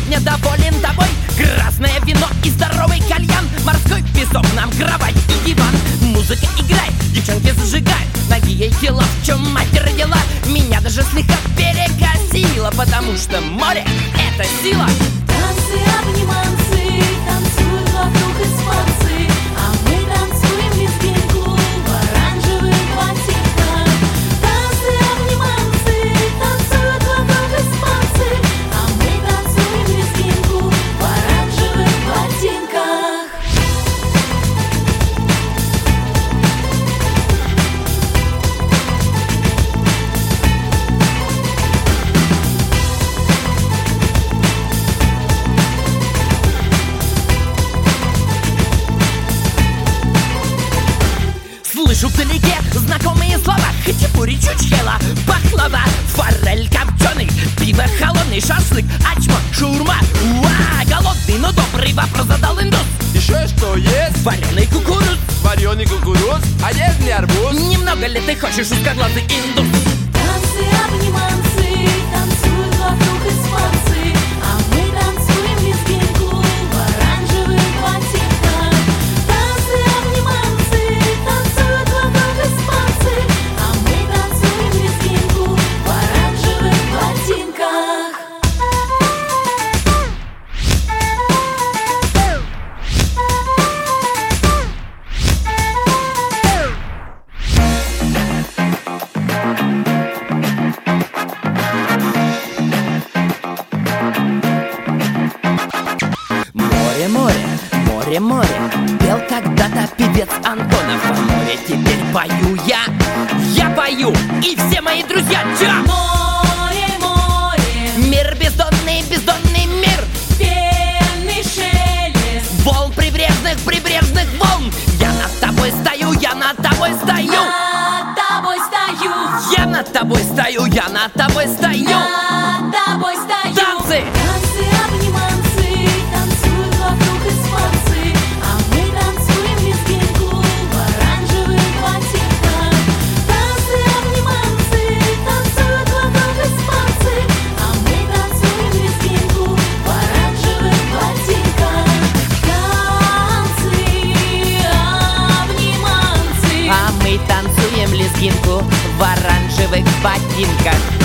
сегодня доволен тобой. Красное вино и здоровый кальян, морской песок нам кровать и диван. Музыка играет, девчонки зажигают, ноги ей тела, в чем мать родила. Меня даже слегка перекосило, потому что море — это сила. Танцы, обниманцы, танцуют вокруг испанцы, а мы танцуем лезгинку в оранжевых ботинках. Танцы, обниманцы, танцуют вокруг испанцы, а мы танцуем лезгинку в оранжевых ботинках. Слышу вдалеке знакомые слова: хачапури, чучхела, баклава, форель копченый, пиво холодный, шашлык, ачма, шаурма. Уа, голодный, но добрый вопрос задал индус. Еще что есть? Вареный кукуруз. Вареный кукуруз, а есть ли арбуз? Немного ли ты хочешь, узкоглазый индус? Танцы, обниманцы, танцуют вокруг испанцы, а мы танцуем лезгинку в оранжевых ботинках. Танцы, обниманцы, танцуют вокруг испанцы, а мы танцуем лезгинку в оранжевых ботинках. Море, море, море, море, пел когда-то певец Антонов. О море теперь пою я пою, и все мои друзья. Ча! Море, море, Мир бездонный, бездонный мир, пенный шелест, волн прибрежных, прибрежных волн. Я над тобой стою, я над тобой стою. над тобой стою, Я над тобой стою, я над тобой стою. над тобой стою. Танцы! Танцы, обниманцы, танцуют вокруг испанцы, а мы танцуем лезгинку в оранжевых ботинках. Танцы, обниманцы, танцуют вокруг испанцы, а мы танцуем лезгинку в оранжевых ботинках. Танцы, обниманцы, А мы танцуем лезгинку в оранжевых ботинках.